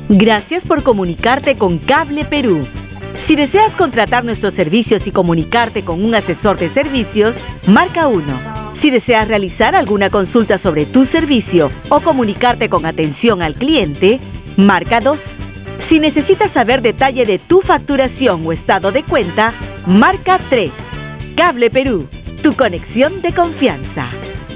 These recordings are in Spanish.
Gracias por comunicarte con Cable Perú. Si deseas contratar nuestros servicios y comunicarte con un asesor de servicios, marca 1. Si deseas realizar alguna consulta sobre tu servicio o comunicarte con atención al cliente, marca 2. Si necesitas saber detalle de tu facturación o estado de cuenta, marca 3. Cable Perú, tu conexión de confianza.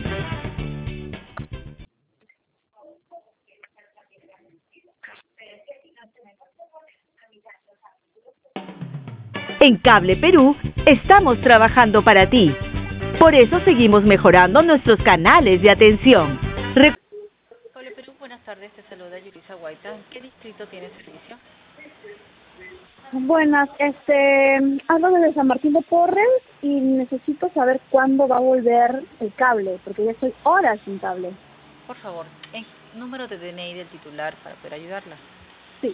En Cable Perú estamos trabajando para ti. Por eso seguimos mejorando nuestros canales de atención. Cable Perú, buenas tardes, te saluda Yurisa Guaita. ¿En qué distrito tiene servicio? Buenas, hablo desde San Martín de Porres y necesito saber cuándo va a volver el cable, porque ya estoy horas sin cable. Por favor, ¿en número de DNI del titular para poder ayudarla? Sí,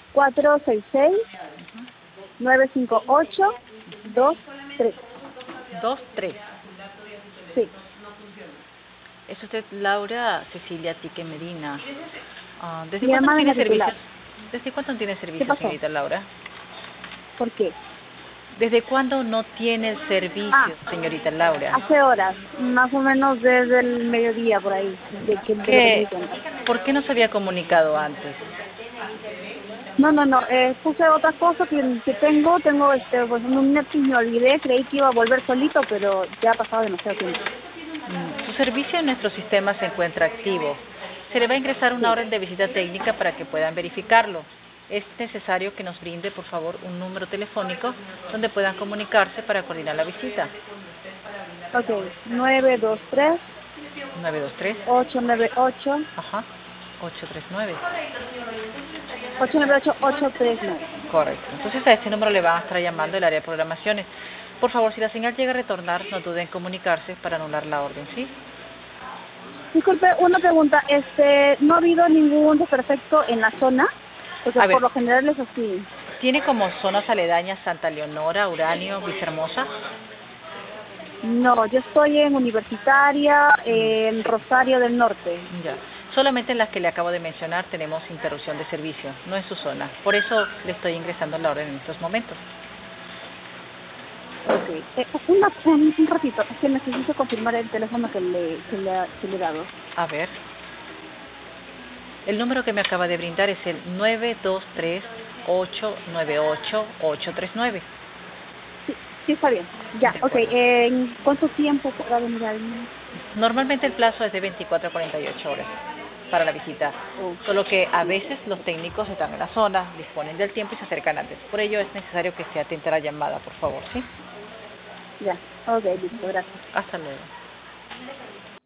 466-958-23. 23. Sí. ¿Es usted Laura Cecilia Tique Medina? ¿Desde Mi cuándo hermana tiene es la titular. servicio? ¿Desde cuándo tiene ¿Qué servicio, pasó? señorita Laura? ¿Por qué? ¿Desde cuándo no tiene el servicio, señorita Laura? Hace horas, más o menos desde el mediodía por ahí, de lo que me di cuenta. ¿Por qué no se había comunicado antes? No, puse otra cosa que tengo pues un Netflix, me olvidé, creí que iba a volver solito, pero ya ha pasado demasiado tiempo. Su servicio en nuestro sistema se encuentra activo. Se le va a ingresar una orden de visita técnica para que puedan verificarlo. Es necesario que nos brinde, por favor, un número telefónico donde puedan comunicarse para coordinar la visita. Ok, 923 923 898 ajá, 839. 898-839. Correcto. Entonces a este número le van a estar llamando el área de programaciones. Por favor, si la señal llega a retornar, no duden en comunicarse para anular la orden, ¿sí? Disculpe, una pregunta, ¿no ha habido ningún desperfecto en la zona? Porque A ver, por lo general es así. ¿tiene como zonas aledañas Santa Leonora, Uranio, Villahermosa? No, yo estoy en Universitaria, en Rosario del Norte. Ya. Solamente en las que le acabo de mencionar tenemos interrupción de servicio, no en su zona. Por eso le estoy ingresando la orden en estos momentos. Ok, un ratito, es que necesito confirmar el teléfono que le he dado. A ver. El número que me acaba de brindar es el 923-898-839. Sí, está bien. Ya, De ok. acuerdo. ¿En cuánto tiempo podrá venir alguien? Normalmente el plazo es de 24 a 48 horas para la visita, solo que a veces los técnicos están en la zona, disponen del tiempo y se acercan antes. Por ello es necesario que se atente a la llamada, por favor, ¿sí? Ya, ok, listo, gracias. Hasta luego.